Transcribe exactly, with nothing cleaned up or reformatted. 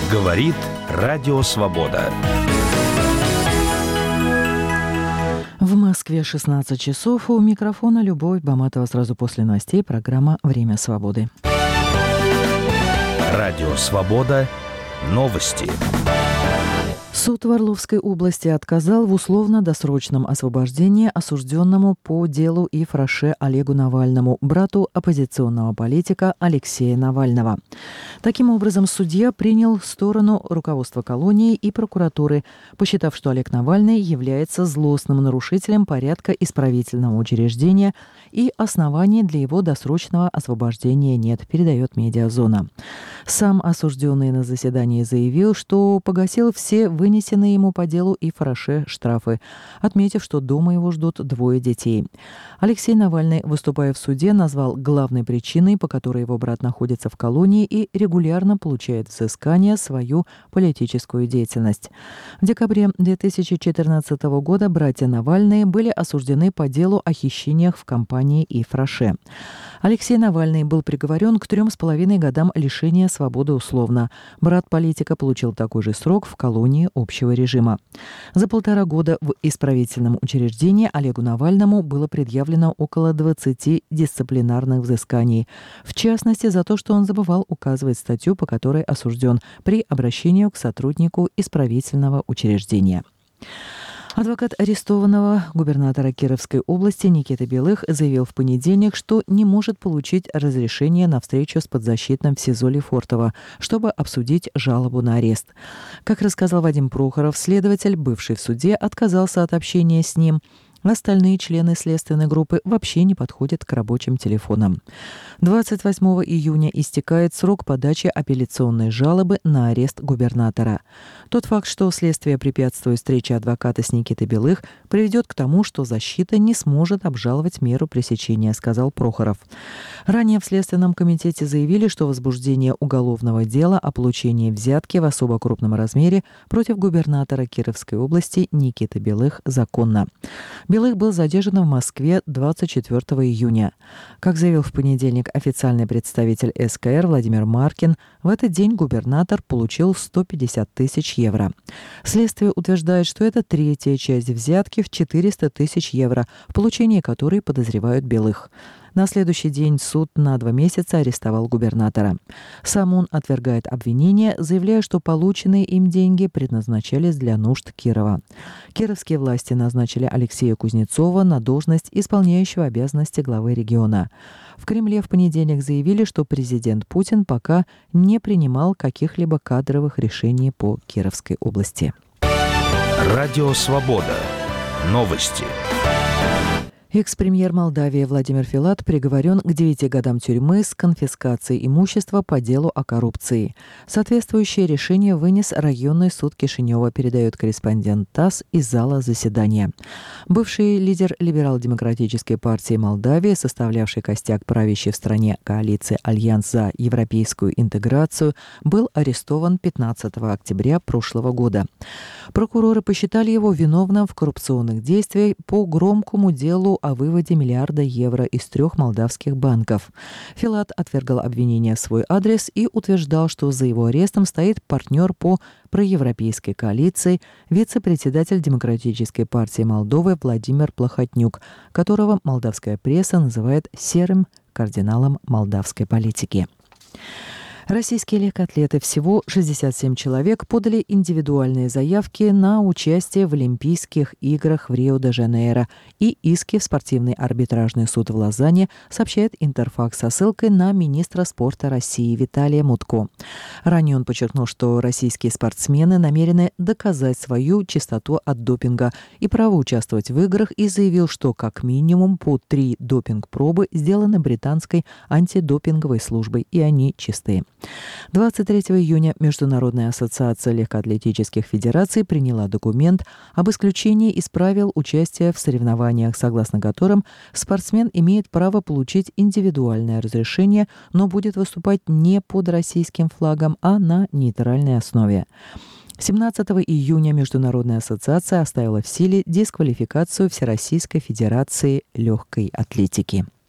Говорит Радио Свобода. В Москве шестнадцать часов. У микрофона Любовь Баматова. Сразу после новостей программа «Время свободы». Радио Свобода. Новости. Суд в Орловской области отказал в условно-досрочном освобождении осужденному по делу Ифраше Олегу Навальному, брату оппозиционного политика Алексея Навального. Таким образом, судья принял сторону руководства колонии и прокуратуры, посчитав, что Олег Навальный является злостным нарушителем порядка исправительного учреждения и оснований для его досрочного освобождения нет, передает «Медиазона». Сам осужденный на заседании заявил, что погасил все вынесенные ему по делу Ифраше штрафы, отметив, что дома его ждут двое детей. Алексей Навальный, выступая в суде, назвал главной причиной, по которой его брат находится в колонии и регулярно получает взыскание, свою политическую деятельность. В декабре две тысячи четырнадцатого года братья Навальные были осуждены по делу о хищениях в компании Ифраше. Алексей Навальный был приговорен к трем с половиной годам лишения свободы условно. Брат политика получил такой же срок в колонии общего режима. За полтора года в исправительном учреждении Олегу Навальному было предъявлено около двадцати дисциплинарных взысканий. В частности, за то, что он забывал указывать статью, по которой осужден, при обращении к сотруднику исправительного учреждения. Адвокат арестованного губернатора Кировской области Никиты Белых заявил в понедельник, что не может получить разрешение на встречу с подзащитным в СИЗО Лефортово, чтобы обсудить жалобу на арест. Как рассказал Вадим Прохоров, следователь, бывший в суде, отказался от общения с ним. Остальные члены следственной группы вообще не подходят к рабочим телефонам. двадцать восьмого июня истекает срок подачи апелляционной жалобы на арест губернатора. Тот факт, что следствие препятствует встрече адвоката с Никитой Белых, приведет к тому, что защита не сможет обжаловать меру пресечения, сказал Прохоров. Ранее в Следственном комитете заявили, что возбуждение уголовного дела о получении взятки в особо крупном размере против губернатора Кировской области Никиты Белых законно. Белых был задержан в Москве двадцать четвёртого июня. Как заявил в понедельник официальный представитель эс ка эр Владимир Маркин, в этот день губернатор получил сто пятьдесят тысяч евро. Следствие утверждает, что это третья часть взятки в четыреста тысяч евро, в получении которой подозревают Белых. На следующий день суд на два месяца арестовал губернатора. Сам он отвергает обвинения, заявляя, что полученные им деньги предназначались для нужд Кирова. Кировские власти назначили Алексея Кузнецова на должность исполняющего обязанности главы региона. В Кремле в понедельник заявили, что президент Путин пока не принимал каких-либо кадровых решений по Кировской области. Радио Свобода. Новости. Экс-премьер Молдавии Владимир Филат приговорен к девяти годам тюрьмы с конфискацией имущества по делу о коррупции. Соответствующее решение вынес районный суд Кишинева, передает корреспондент ТАСС из зала заседания. Бывший лидер либерал-демократической партии Молдавии, составлявший костяк правящей в стране коалиции «Альянс за европейскую интеграцию», был арестован пятнадцатого октября прошлого года. Прокуроры посчитали его виновным в коррупционных действиях по громкому делу о выводе миллиарда евро из трех молдавских банков. Филат отвергал обвинения в свой адрес и утверждал, что за его арестом стоит партнер по проевропейской коалиции, вице-председатель Демократической партии Молдовы Владимир Плохотнюк, которого молдавская пресса называет серым кардиналом молдавской политики. Российские легкоатлеты, всего шестьдесят семь человек, подали индивидуальные заявки на участие в Олимпийских играх в Рио-де-Жанейро и иски в спортивный арбитражный суд в Лозанне, сообщает Интерфакс со ссылкой на министра спорта России Виталия Мутко. Ранее он подчеркнул, что российские спортсмены намерены доказать свою чистоту от допинга и право участвовать в играх, и заявил, что как минимум по три допинг-пробы сделаны британской антидопинговой службой, и они чистые. двадцать третьего июня Международная ассоциация легкоатлетических федераций приняла документ об исключении из правил участия в соревнованиях, согласно которым спортсмен имеет право получить индивидуальное разрешение, но будет выступать не под российским флагом, а на нейтральной основе. семнадцатого июня Международная ассоциация оставила в силе дисквалификацию Всероссийской федерации легкой атлетики.